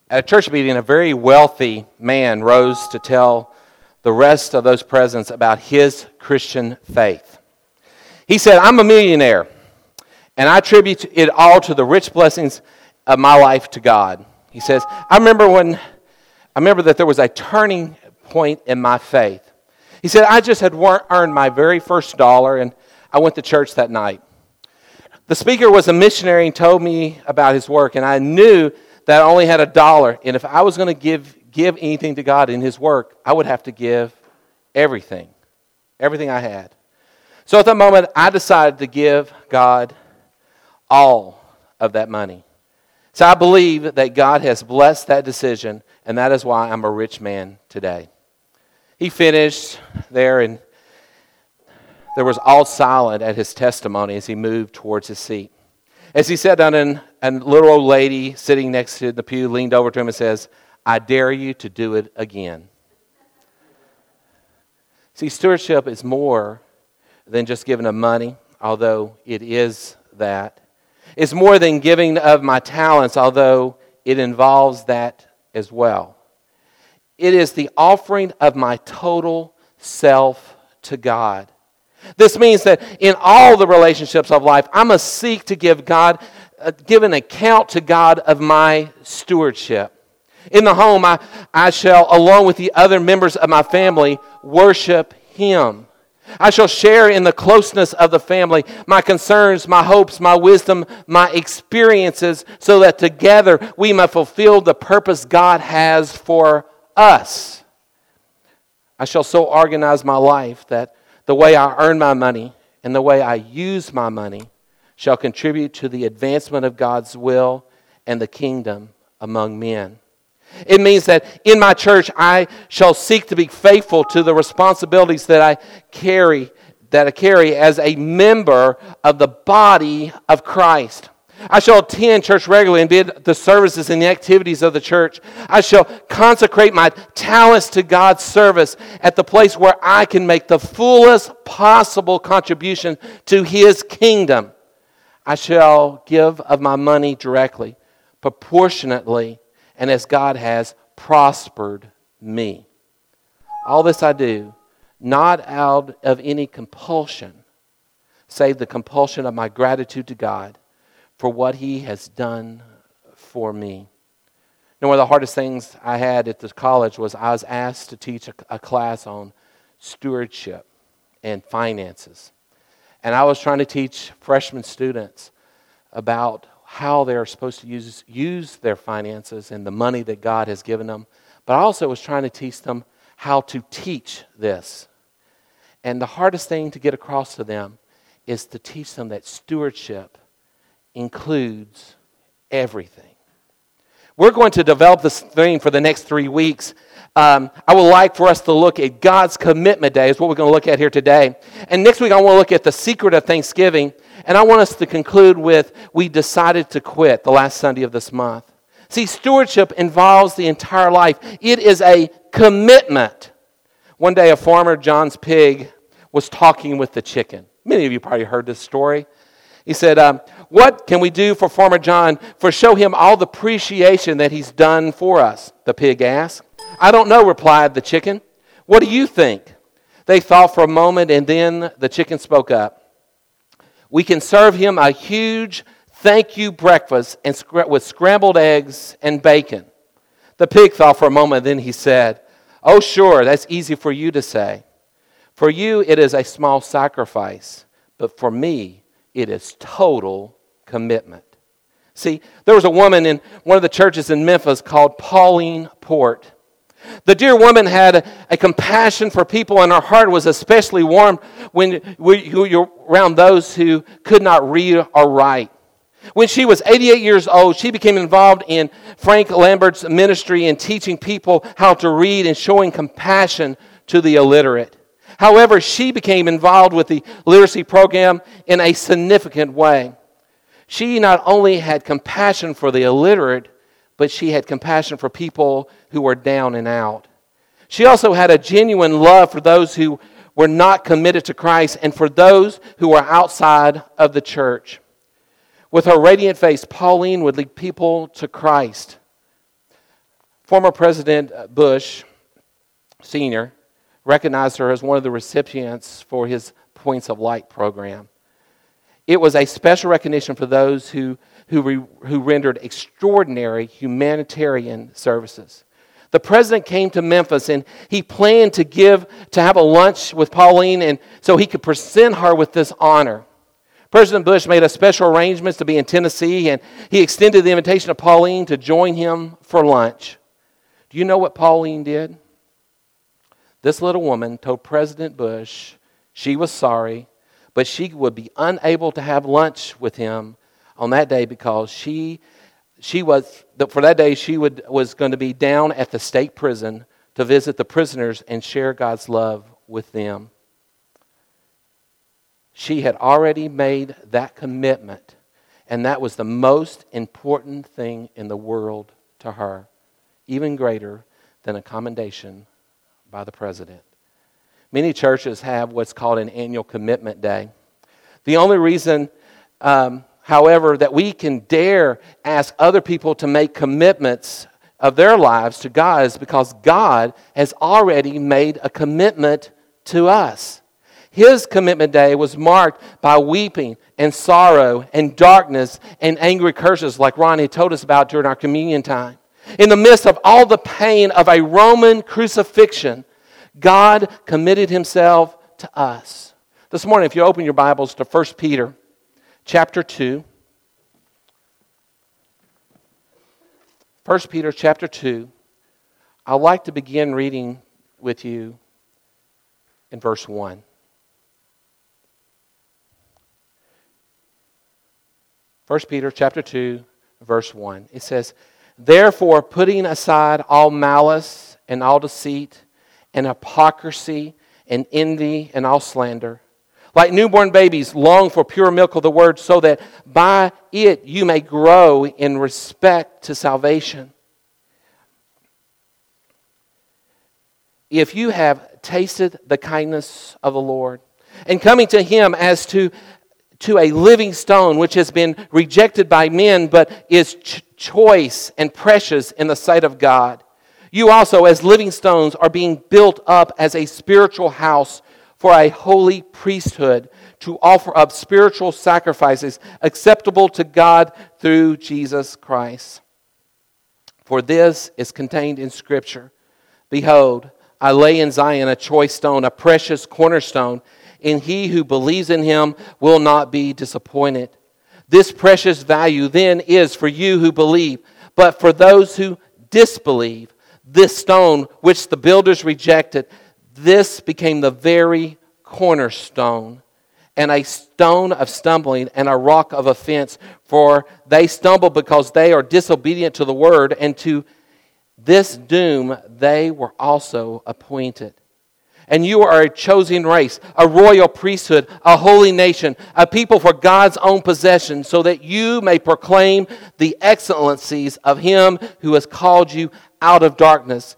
At a church meeting, a very wealthy man rose to tell the rest of those present about his Christian faith. He said, "I'm a millionaire, and I attribute it all to the rich blessings of my life to God." He says, I remember that there was a turning point in my faith. He said, I just had earned my very first dollar, and I went to church that night. The speaker was a missionary and told me about his work, and I knew that I only had $1, and if I was going to give anything to God in his work, I would have to give everything I had. So at that moment, I decided to give God all of that money. So I believe that God has blessed that decision, and that is why I'm a rich man today. He finished there, and there was all silent at his testimony as he moved towards his seat. As he sat down, and a little old lady sitting next to the pew leaned over to him and says, "I dare you to do it again." See, stewardship is more than just giving of money, although it is that. It's more than giving of my talents, although it involves that as well. It is the offering of my total self to God. This means that in all the relationships of life, I must seek to give an account to God of my stewardship. In the home, I shall, along with the other members of my family, worship Him. I shall share in the closeness of the family, my concerns, my hopes, my wisdom, my experiences, so that together we may fulfill the purpose God has for us. I shall so organize my life that the way I earn my money and the way I use my money shall contribute to the advancement of God's will and the kingdom among men. It means that in my church, I shall seek to be faithful to the responsibilities that I carry as a member of the body of Christ. I shall attend church regularly and be at the services and the activities of the church. I shall consecrate my talents to God's service at the place where I can make the fullest possible contribution to His kingdom. I shall give of my money directly, proportionately, and as God has prospered me. All this I do, not out of any compulsion, save the compulsion of my gratitude to God for what He has done for me. One of the hardest things I had at this college was I was asked to teach a class on stewardship and finances. And I was trying to teach freshman students about how they're supposed to use their finances and the money that God has given them. But I also was trying to teach them how to teach this. And the hardest thing to get across to them is to teach them that stewardship includes everything. We're going to develop this theme for the next 3 weeks. I would like for us to look at God's commitment day is what we're going to look at here today. And next week I want to look at the secret of Thanksgiving. And I want us to conclude with, we decided to quit, the last Sunday of this month. See, stewardship involves the entire life. It is a commitment. One day a farmer, John's pig, was talking with the chicken. Many of you probably heard this story. He said, what can we do for Farmer John for show him all the appreciation that he's done for us? The pig asked. I don't know, replied the chicken. What do you think? They thought for a moment, and then the chicken spoke up. We can serve him a huge thank you breakfast with scrambled eggs and bacon. The pig thought for a moment, then he said, oh sure, that's easy for you to say. For you it is a small sacrifice, but for me it is total commitment. See, there was a woman in one of the churches in Memphis called Pauline Port. The dear woman had a compassion for people, and her heart was especially warm when you're around those who could not read or write. When she was 88 years old, she became involved in Frank Lambert's ministry in teaching people how to read and showing compassion to the illiterate. However, she became involved with the literacy program in a significant way. She not only had compassion for the illiterate, but she had compassion for people who were down and out. She also had a genuine love for those who were not committed to Christ and for those who were outside of the church. With her radiant face, Pauline would lead people to Christ. Former President Bush Sr. recognized her as one of the recipients for his Points of Light program. It was a special recognition for those who rendered extraordinary humanitarian services. The president came to Memphis and he planned to have a lunch with Pauline, and so he could present her with this honor. President Bush made a special arrangements to be in Tennessee, and he extended the invitation to Pauline to join him for lunch. Do you know what Pauline did? This little woman told President Bush she was sorry, but she would be unable to have lunch with him on that day because for that day she was going to be down at the state prison to visit the prisoners and share God's love with them. She had already made that commitment, and that was the most important thing in the world to her, even greater than a commendation by the president. Many churches have what's called an annual commitment day. The only reason, however, that we can dare ask other people to make commitments of their lives to God is because God has already made a commitment to us. His commitment day was marked by weeping and sorrow and darkness and angry curses like Ronnie told us about during our communion time. In the midst of all the pain of a Roman crucifixion, God committed himself to us. This morning, if you open your Bibles to 1 Peter chapter 2. 1 Peter chapter 2. I'd like to begin reading with you in verse 1. 1 Peter chapter 2, verse 1. It says, "Therefore, putting aside all malice and all deceit and hypocrisy and envy and all slander, like newborn babies, long for pure milk of the word, so that by it you may grow in respect to salvation. If you have tasted the kindness of the Lord, and coming to him as to a living stone, which has been rejected by men, but is choice and precious in the sight of God, you also, as living stones, are being built up as a spiritual house for a holy priesthood, to offer up spiritual sacrifices acceptable to God through Jesus Christ. For this is contained in Scripture. Behold, I lay in Zion a choice stone, a precious cornerstone, and he who believes in him will not be disappointed. This precious value then is for you who believe, but for those who disbelieve, this stone which the builders rejected, this became the very cornerstone, and a stone of stumbling and a rock of offense. For they stumble because they are disobedient to the word, and to this doom they were also appointed. And you are a chosen race, a royal priesthood, a holy nation, a people for God's own possession, so that you may proclaim the excellencies of him who has called you out of darkness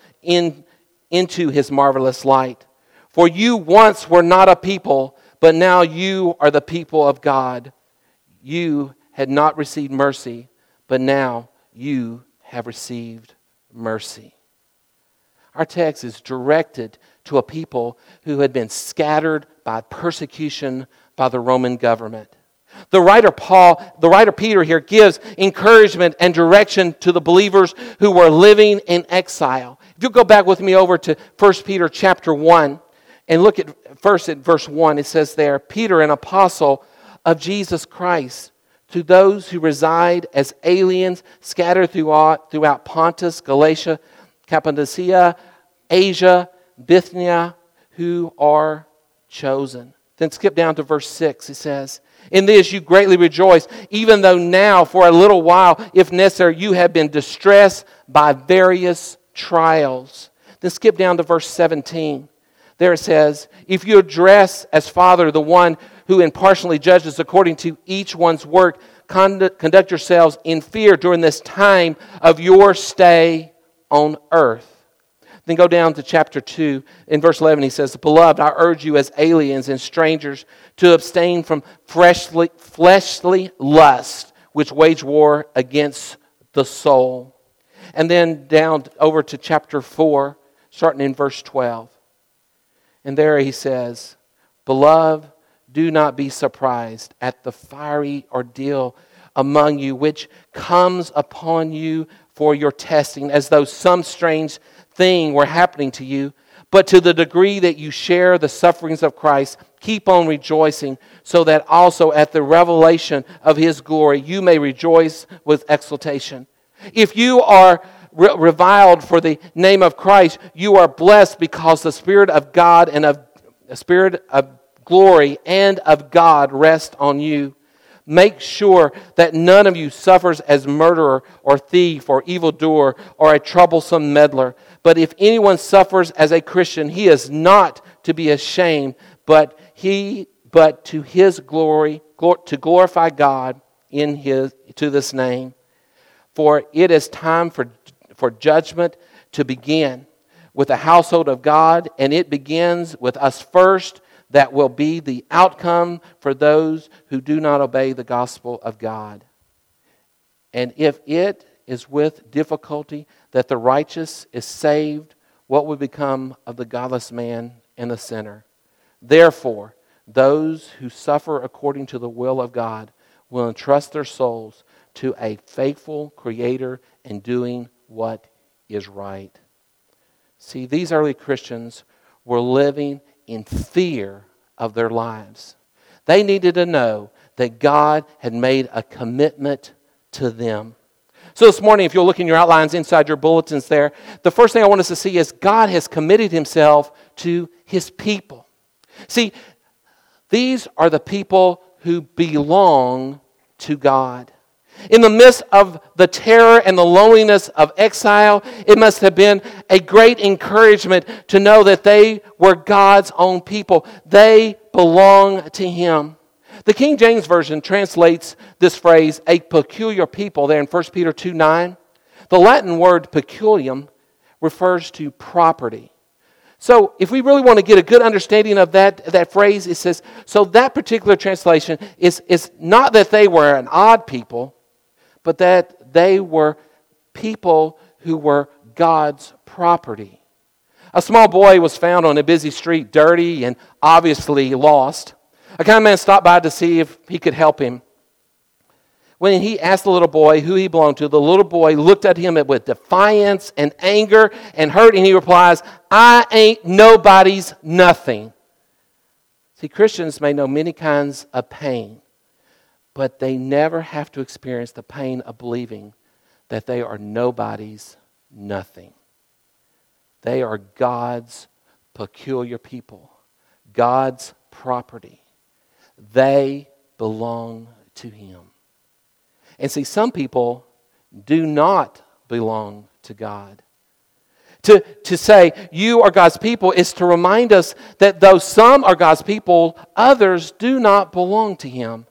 into his marvelous light. For you once were not a people, but now you are the people of God. You had not received mercy, but now you have received mercy." Our text is directed to a people who had been scattered by persecution by the Roman government. The writer Peter here gives encouragement and direction to the believers who were living in exile. If you go back with me over to 1 Peter chapter 1 and look at first at verse 1, it says there, "Peter, an apostle of Jesus Christ, to those who reside as aliens scattered throughout Pontus, Galatia, Cappadocia, Asia, Bithynia, who are chosen." Then skip down to verse 6. It says, "In this you greatly rejoice, even though now for a little while, if necessary, you have been distressed by various trials." Then skip down to verse 17. There it says, "If you address as Father the one who impartially judges according to each one's work, conduct yourselves in fear during this time of your stay on earth." Then go down to chapter 2. In verse 11 he says, "Beloved, I urge you as aliens and strangers to abstain from fleshly lust, which wage war against the soul." And then down over to chapter 4, starting in verse 12. And there he says, "Beloved, do not be surprised at the fiery ordeal among you, which comes upon you for your testing, as though some strange thing were happening to you. But to the degree that you share the sufferings of Christ, keep on rejoicing, so that also at the revelation of His glory you may rejoice with exultation. If you are reviled for the name of Christ, you are blessed, because the Spirit of God and of the Spirit of glory and of God rest on you. Make sure that none of you suffers as murderer or thief or evildoer or a troublesome meddler. But if anyone suffers as a Christian, he is not to be ashamed, but to his glory, to glorify God to this name. For it is time for judgment to begin with the household of God, and it begins with us first. That will be the outcome for those who do not obey the gospel of God. And if it is with difficulty that the righteous is saved, what will become of the godless man and the sinner? Therefore, those who suffer according to the will of God will entrust their souls to a faithful Creator in doing what is right." See, these early Christians were living in fear of their lives. They needed to know that God had made a commitment to them. So this morning, if you'll look in your outlines inside your bulletins there, the first thing I want us to see is God has committed Himself to His people. See, these are the people who belong to God. In the midst of the terror and the loneliness of exile, it must have been a great encouragement to know that they were God's own people. They belong to Him. The King James Version translates this phrase, "a peculiar people," there in 1 Peter 2:9. The Latin word peculium refers to property. So if we really want to get a good understanding of that phrase, it says, so that particular translation is not that they were an odd people, but that they were people who were God's property. A small boy was found on a busy street, dirty and obviously lost. A kind man stopped by to see if he could help him. When he asked the little boy who he belonged to, the little boy looked at him with defiance and anger and hurt, and he replies, "I ain't nobody's nothing." See, Christians may know many kinds of pain, but they never have to experience the pain of believing that they are nobody's nothing. They are God's peculiar people, God's property. They belong to Him. And see, some people do not belong to God. To say you are God's people is to remind us that though some are God's people, others do not belong to Him.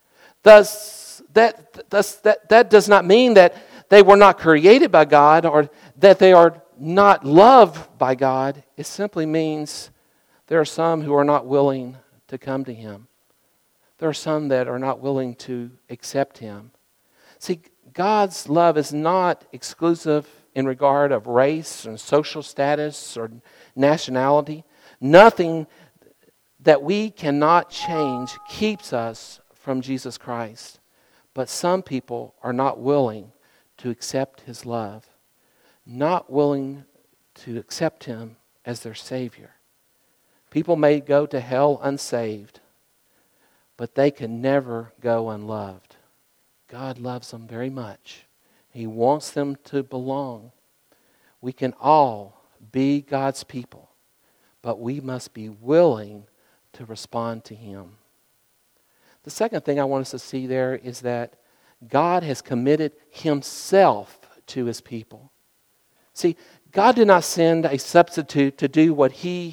Thus, that does not mean that they were not created by God or that they are not loved by God. It simply means there are some who are not willing to come to Him. There are some that are not willing to accept Him. See, God's love is not exclusive in regard of race and social status or nationality. Nothing that we cannot change keeps us from Jesus Christ. But some people are not willing to accept His love, not willing to accept Him as their Savior. People may go to hell unsaved, but they can never go unloved. God loves them very much. He wants them to belong. We can all be God's people, but we must be willing to respond to Him. The second thing I want us to see there is that God has committed Himself to His people. See, God did not send a substitute to do what He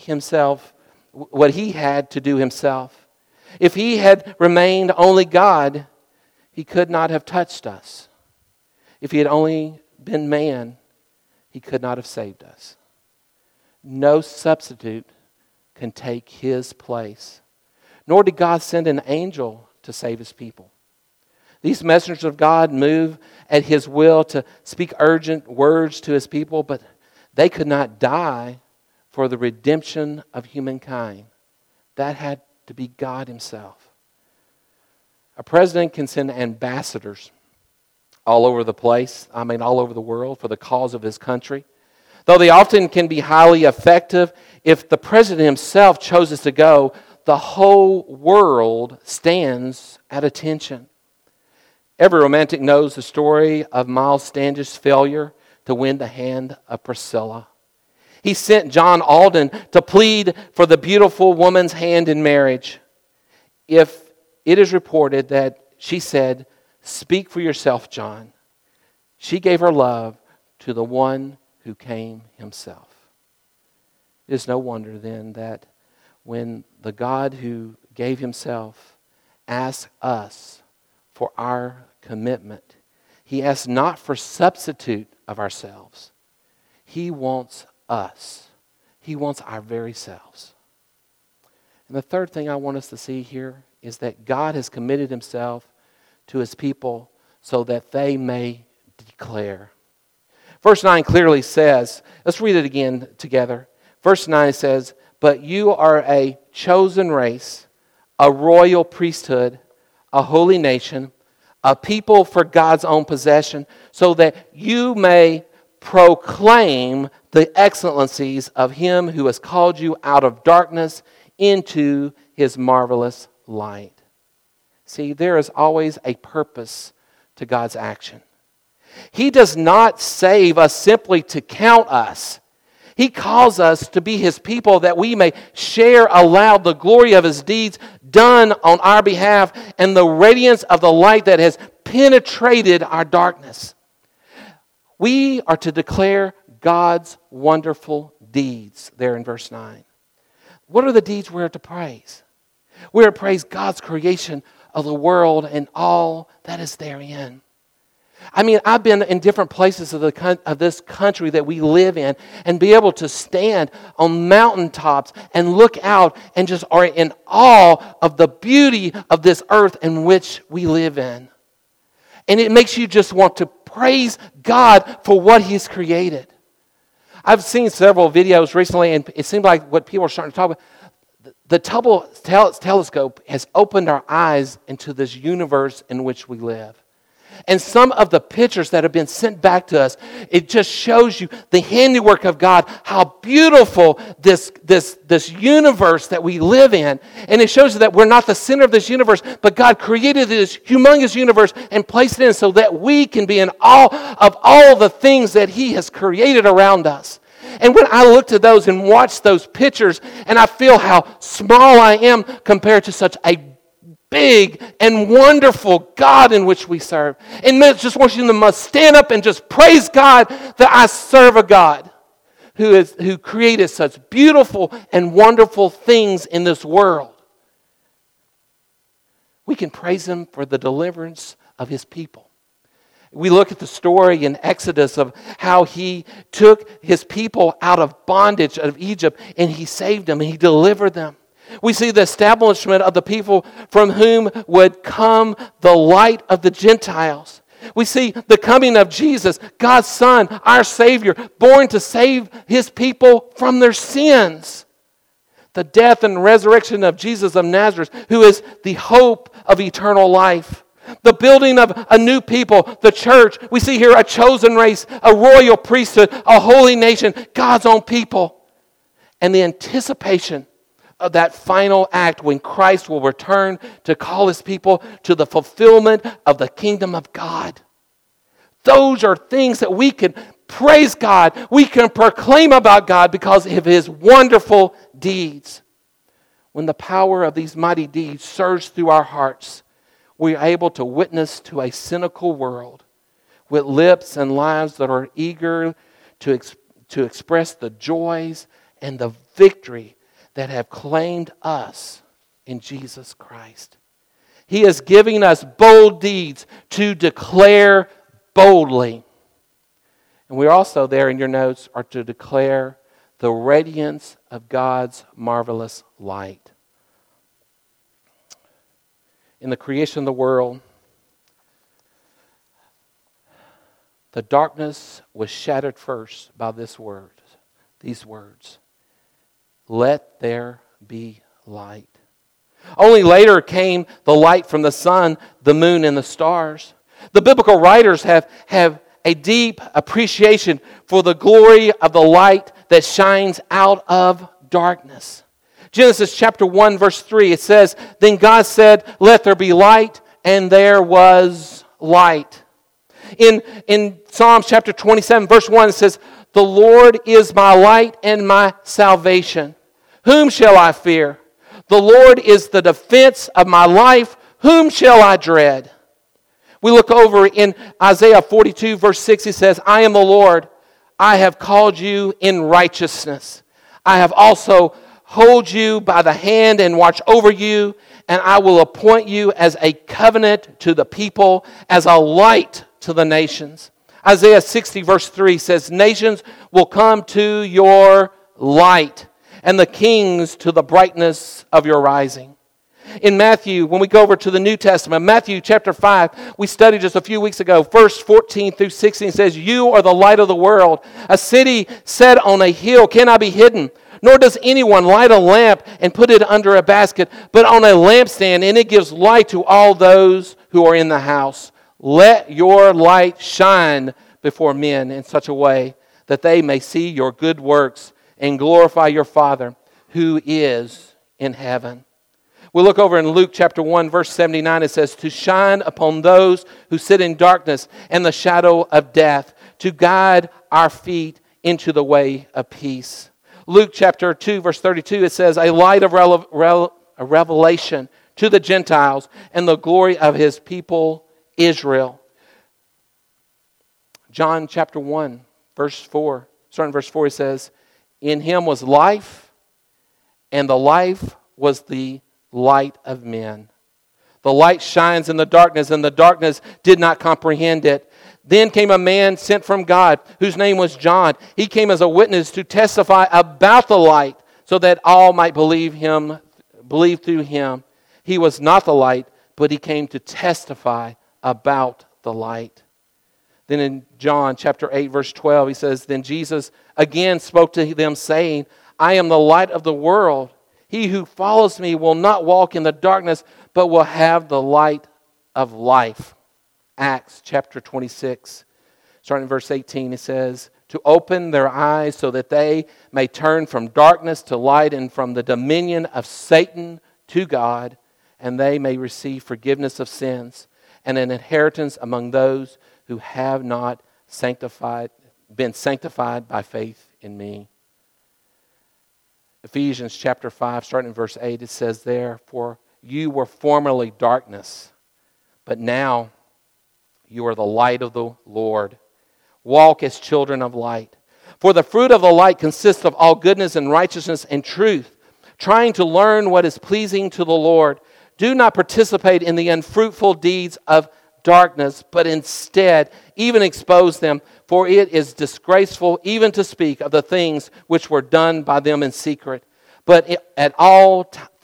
had to do Himself. If He had remained only God, He could not have touched us. If He had only been man, He could not have saved us. No substitute can take His place. Nor did God send an angel to save His people. These messengers of God move at His will to speak urgent words to His people, but they could not die for the redemption of humankind. That had to be God Himself. A president can send ambassadors all over the place, all over the world, for the cause of his country. Though they often can be highly effective, if the president himself chooses to go, the whole world stands at attention. Every romantic knows the story of Miles Standish's failure to win the hand of Priscilla. He sent John Alden to plead for the beautiful woman's hand in marriage. If it is reported that she said, "Speak for yourself, John," she gave her love to the one who came himself. It is no wonder then that when the God who gave Himself asks us for our commitment, He asks not for substitute of ourselves. He wants us. He wants our very selves. And the third thing I want us to see here is that God has committed Himself to His people so that they may declare. Verse 9 clearly says, let's read it again together. Verse 9 says, "But you are a chosen race, a royal priesthood, a holy nation, a people for God's own possession, so that you may proclaim the excellencies of Him who has called you out of darkness into His marvelous light." See, there is always a purpose to God's action. He does not save us simply to count us. He calls us to be His people that we may share aloud the glory of His deeds done on our behalf and the radiance of the light that has penetrated our darkness. We are to declare God's wonderful deeds there in verse 9. What are the deeds we're to praise? We're to praise God's creation of the world and all that is therein. I've been in different places of this country that we live in and be able to stand on mountaintops and look out and just are in awe of the beauty of this earth in which we live in. And it makes you just want to praise God for what He's created. I've seen several videos recently, and it seems like what people are starting to talk about, the Hubble telescope has opened our eyes into this universe in which we live. And some of the pictures that have been sent back to us, it just shows you the handiwork of God, how beautiful this universe that we live in. And it shows you that we're not the center of this universe, but God created this humongous universe and placed it in so that we can be in awe of all the things that He has created around us. And when I look to those and watch those pictures, and I feel how small I am compared to such a big and wonderful God in which we serve. And just want you to stand up and just praise God that I serve a God who created such beautiful and wonderful things in this world. We can praise Him for the deliverance of His people. We look at the story in Exodus of how He took His people out of bondage of Egypt and He saved them and He delivered them. We see the establishment of the people from whom would come the light of the Gentiles. We see the coming of Jesus, God's Son, our Savior, born to save His people from their sins. The death and resurrection of Jesus of Nazareth, who is the hope of eternal life. The building of a new people, the church. We see here a chosen race, a royal priesthood, a holy nation, God's own people. And the anticipation of that final act when Christ will return to call His people to the fulfillment of the kingdom of God. Those are things that we can praise God. We can proclaim about God because of His wonderful deeds. When the power of these mighty deeds surge through our hearts, we are able to witness to a cynical world with lips and lives that are eager to express the joys and the victory that have claimed us in Jesus Christ. He is giving us bold deeds to declare boldly. And we also there in your notes are to declare the radiance of God's marvelous light. In the creation of the world, The darkness was shattered first by these words. Let there be light. Only later came the light from the sun, the moon, and the stars. The biblical writers have a deep appreciation for the glory of the light that shines out of darkness. Genesis chapter 1, verse 3, it says, Then God said, Let there be light, and there was light. In Psalms chapter 27, verse 1, it says, The Lord is my light and my salvation. Whom shall I fear? The Lord is the defense of my life. Whom shall I dread? We look over in Isaiah 42, verse 6, he says, I am the Lord. I have called you in righteousness. I have also hold you by the hand and watch over you, and I will appoint you as a covenant to the people, as a light to the nations. Isaiah 60, verse 3 says, Nations will come to your light, and the kings to the brightness of your rising. In Matthew, when we go over to the New Testament, Matthew chapter 5, we studied just a few weeks ago, verse 14 through 16 says, You are the light of the world. A city set on a hill cannot be hidden, nor does anyone light a lamp and put it under a basket, but on a lampstand, and it gives light to all those who are in the house. Let your light shine before men in such a way that they may see your good works and glorify your Father who is in heaven. We look over in Luke chapter 1, verse 79. It says, To shine upon those who sit in darkness and the shadow of death, to guide our feet into the way of peace. Luke chapter 2, verse 32, it says, A light of a revelation to the Gentiles and the glory of his people Israel. John chapter 1, verse 4, starting verse 4, it says, In him was life, and the life was the light of men. The light shines in the darkness, and the darkness did not comprehend it. Then came a man sent from God, whose name was John. He came as a witness to testify about the light, so that all might believe through him. He was not the light, but he came to testify about the light. Then in John chapter 8, verse 12, he says, Then Jesus again spoke to them, saying, I am the light of the world. He who follows me will not walk in the darkness, but will have the light of life. Acts chapter 26, starting in verse 18, it says, To open their eyes so that they may turn from darkness to light and from the dominion of Satan to God, and they may receive forgiveness of sins and an inheritance among those who have not been sanctified by faith in me. Ephesians chapter 5, starting in verse 8, it says there, For you were formerly darkness, but now you are the light of the Lord. Walk as children of light. For the fruit of the light consists of all goodness and righteousness and truth, trying to learn what is pleasing to the Lord. Do not participate in the unfruitful deeds of darkness, but instead even expose them, for it is disgraceful even to speak of the things which were done by them in secret. But all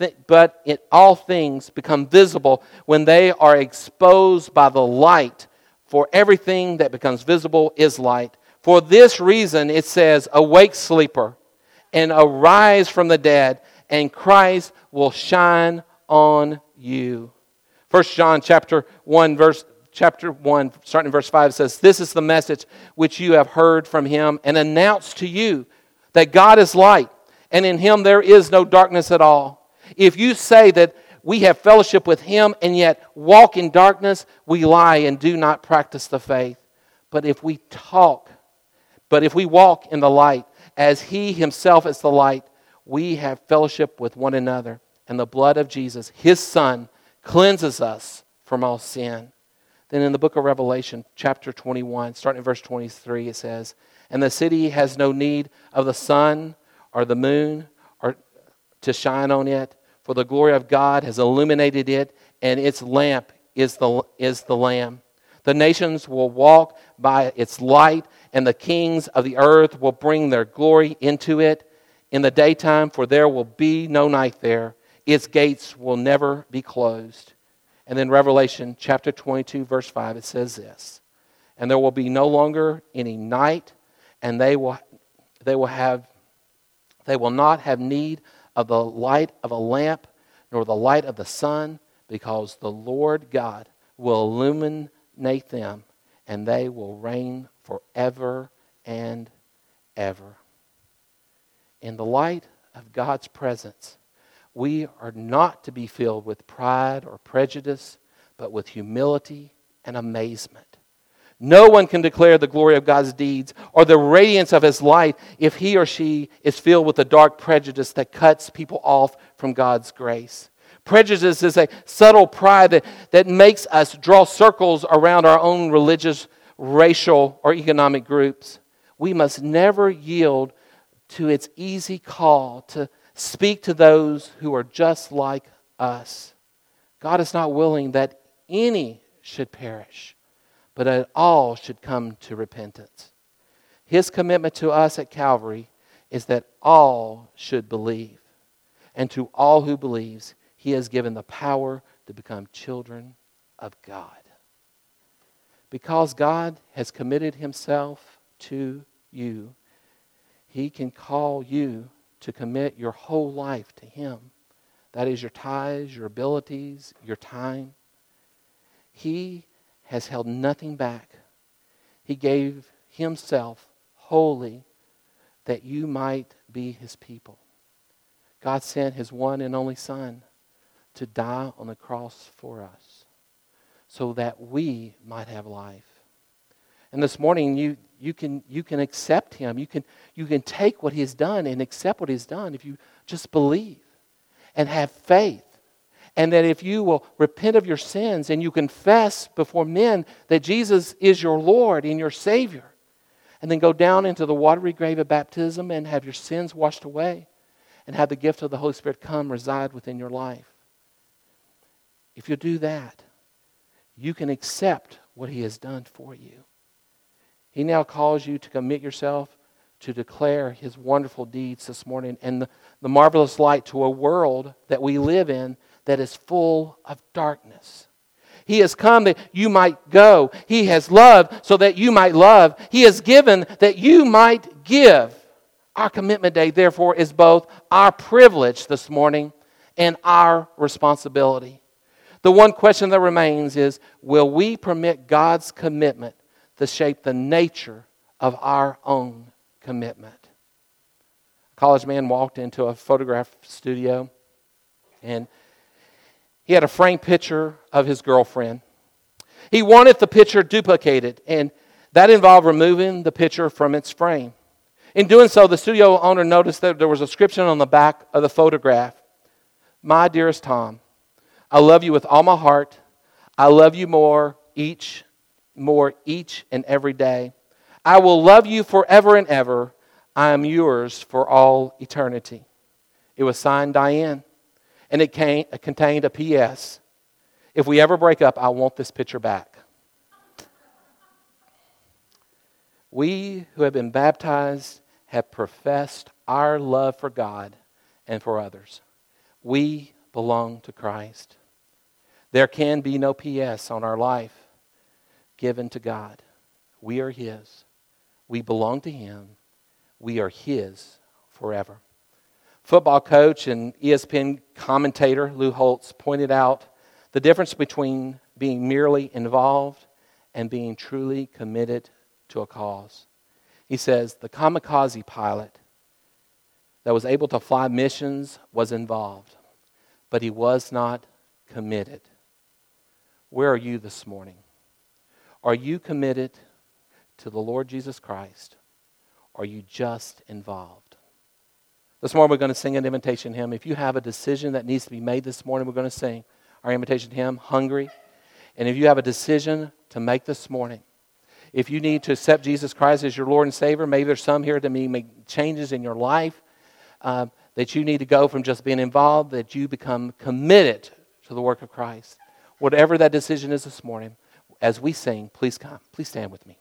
things become visible when they are exposed by the light, for everything that becomes visible is light. For this reason it says, Awake, sleeper, and arise from the dead, and Christ will shine on you. 1 John chapter 1, starting in verse 5, says, This is the message which you have heard from him and announced to you, that God is light, and in him there is no darkness at all. If you say that we have fellowship with him and yet walk in darkness, we lie and do not practice the faith. But if we walk in the light, as he himself is the light, we have fellowship with one another, and the blood of Jesus, his Son, cleanses us from all sin. Then in the book of Revelation, chapter 21, starting in verse 23, it says, And the city has no need of the sun or the moon or to shine on it, for the glory of God has illuminated it, and its lamp is the Lamb. The nations will walk by its light, and the kings of the earth will bring their glory into it in the daytime, for there will be no night there. Its gates will never be closed. And then Revelation chapter 22, verse 5, it says this, and there will be no longer any night, and they will not have need of the light of a lamp, nor the light of the sun, because the Lord God will illuminate them, and they will reign forever and ever. In the light of God's presence, we are not to be filled with pride or prejudice, but with humility and amazement. No one can declare the glory of God's deeds or the radiance of His light if he or she is filled with a dark prejudice that cuts people off from God's grace. Prejudice is a subtle pride that makes us draw circles around our own religious, racial, or economic groups. We must never yield to its easy call to speak to those who are just like us. God is not willing that any should perish, but that all should come to repentance. His commitment to us at Calvary is that all should believe. And to all who believes, He has given the power to become children of God. Because God has committed Himself to you, He can call you to commit your whole life to Him. That is your tithes, your abilities, your time. He has held nothing back. He gave Himself wholly that you might be His people. God sent His one and only Son to die on the cross for us so that we might have life. And this morning you can accept Him. You can take what He has done and accept what He has done if you just believe and have faith. And that if you will repent of your sins and you confess before men that Jesus is your Lord and your Savior, and then go down into the watery grave of baptism and have your sins washed away and have the gift of the Holy Spirit come reside within your life. If you do that, you can accept what He has done for you. He now calls you to commit yourself to declare His wonderful deeds this morning and the marvelous light to a world that we live in that is full of darkness. He has come that you might go. He has loved so that you might love. He has given that you might give. Our commitment day, therefore, is both our privilege this morning and our responsibility. The one question that remains is, will we permit God's commitment to shape the nature of our own commitment? A college man walked into a photograph studio and he had a framed picture of his girlfriend. He wanted the picture duplicated, and that involved removing the picture from its frame. In doing so, the studio owner noticed that there was a inscription on the back of the photograph. My dearest Tom, I love you with all my heart. I love you more each and every day. I will love you forever and ever. I am yours for all eternity. It was signed Diane. And it contained a P.S. If we ever break up, I want this picture back. We who have been baptized have professed our love for God and for others. We belong to Christ. There can be no P.S. on our life given to God. We are His. We belong to Him. We are His forever. Football coach and ESPN commentator Lou Holtz pointed out the difference between being merely involved and being truly committed to a cause. He says the kamikaze pilot that was able to fly missions was involved, but he was not committed. Where are you this morning? Are you committed to the Lord Jesus Christ? Or are you just involved? This morning we're going to sing an invitation hymn. If you have a decision that needs to be made this morning, we're going to sing our invitation hymn, Hungry. And if you have a decision to make this morning, if you need to accept Jesus Christ as your Lord and Savior, maybe there's some here that make changes in your life, that you need to go from just being involved, that you become committed to the work of Christ. Whatever that decision is this morning, as we sing, please come. Please stand with me.